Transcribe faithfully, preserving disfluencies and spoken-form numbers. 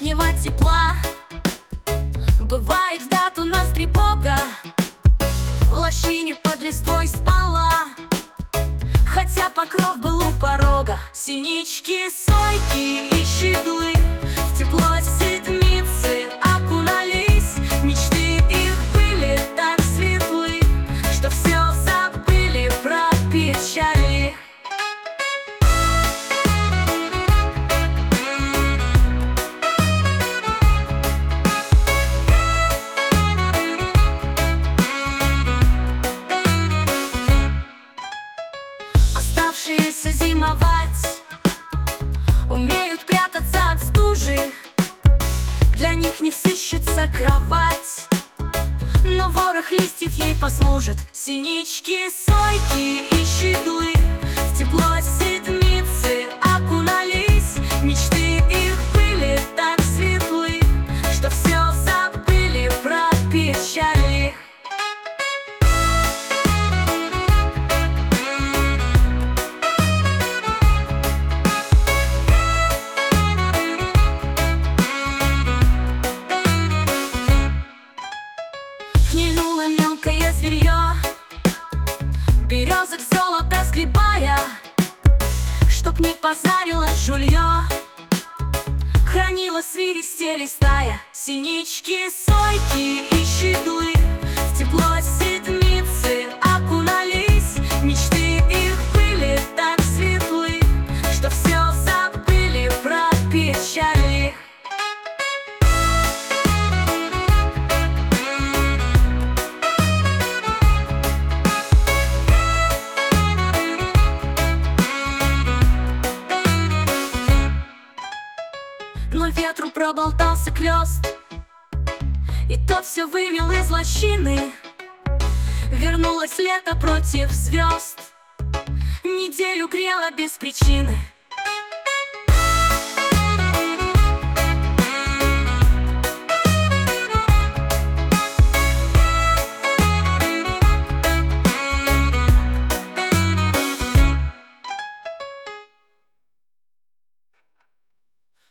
летнего тепла. Бывает, в дату нас тревога, в лощине под листвой спала. Хотя покров был у порога, синички, сойки и щеглы в тепло седмицы окунались. Мечты их были так светлы, что все забыли про печали. Оставшиеся зимовать умеют прятаться от стужи, для них не сыщется кровать, но ворох листьев ей послужит. Синички, сойки и щеглы в тепло седмицы окунались. Мечты их были так светлы, что все забыли про печали. Хнильнуло мелкое зверье, березок золото сгребая, чтоб не позарило жулье. Хранила свиристели стая, синички, сойки и щеглы в тепло седмицы окунались. Мечты их были так светлы, что все забыли про печали. Но ветру проболтался клёст, и тот все вывел из лощины. Вернулось лето против звезд, неделю грело без причины.